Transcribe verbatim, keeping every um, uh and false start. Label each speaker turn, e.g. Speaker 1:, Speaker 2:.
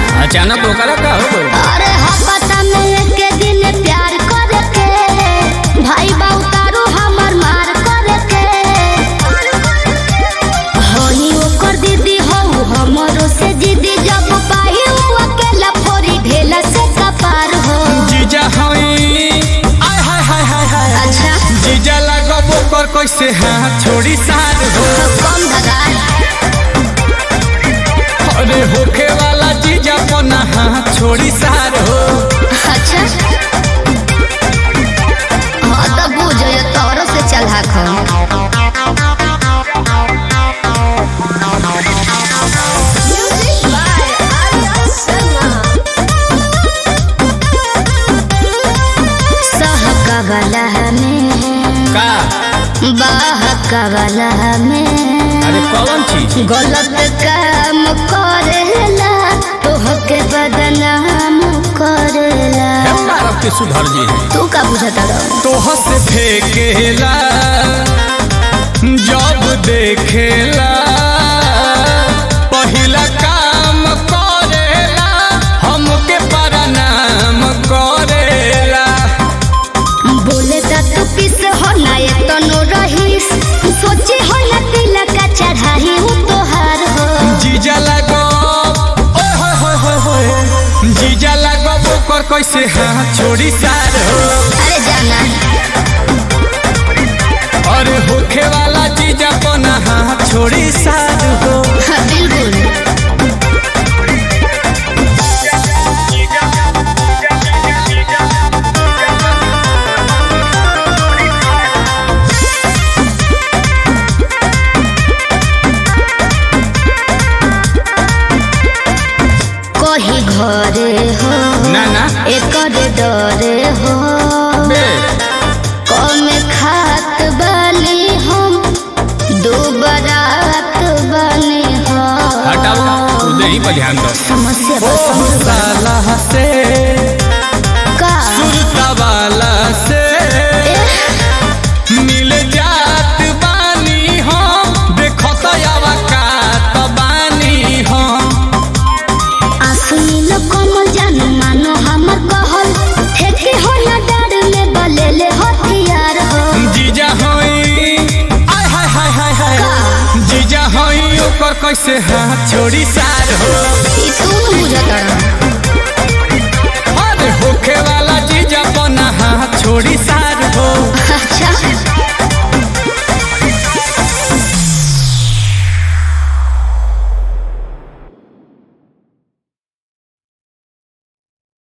Speaker 1: अचानक ओकरा का हो गइल?
Speaker 2: अरे हपता में एक दिन प्यार करके भाई बाऊ तारू हमर मार करके होई ओकर दीदी हो हमरो से जिदी जब पाही वो अकेला फोरी ढेला से कपार हो
Speaker 1: जीजा हई आय हाय हाय हाय हाय
Speaker 2: अच्छा
Speaker 1: जीजा लगब ओकर कैसे हाथ छोड़ी सार हो
Speaker 2: कम धगा
Speaker 1: अरे होखे वाला जीजा पना हाथ छोड़ी सार हो
Speaker 2: अच्छा हाँ तो बुझ तोरो से चला खा सहकवला में
Speaker 1: का
Speaker 2: बहकवला में
Speaker 1: अरे कौन चीज
Speaker 2: गलत काम करेला तोहके बदनाम करेला
Speaker 1: मारब के सुधर जी
Speaker 2: तू का बुझता रहो
Speaker 1: तोह से फेंकेला जब देखेला पहिला काम करेला हमके प्रणाम करेला
Speaker 2: बोले ता तू किस हो ना ये तो नो रहीस सोचे हो ना तिलक का चढ़ाई हूँ तोहार हो
Speaker 1: जीजा लगो ओए होए होए होए होए जीजा लगो ओकर कैसे हाथ छोड़ी सार हो
Speaker 2: अरे जाना
Speaker 1: अरे होखे वाला जीजा पना हाथ छोड़ी सार हो
Speaker 2: हाँ, बिल्कुल कही घरे हो
Speaker 1: ना ना
Speaker 2: एकर डरे हो
Speaker 1: बे
Speaker 2: कम खात बनी हम दो बरात बनी हो
Speaker 1: हटाओ तू दे ही पर ध्यान दो
Speaker 2: समस्या
Speaker 1: ओ
Speaker 2: बस समझ
Speaker 1: साला से
Speaker 2: का
Speaker 1: सुरता वाला से मिल जात बानी हम देखो तो यावा कात बानी हम
Speaker 2: आसुनी कम जान मानो हमर कहल ठेके हो ना डर में बलेले हथियार हो
Speaker 1: जीजा हई आय हाय हाय हाय हाय जीजा हई ओकर कैसे हाथ छोड़ी सार हो
Speaker 2: ई तू बुझत रह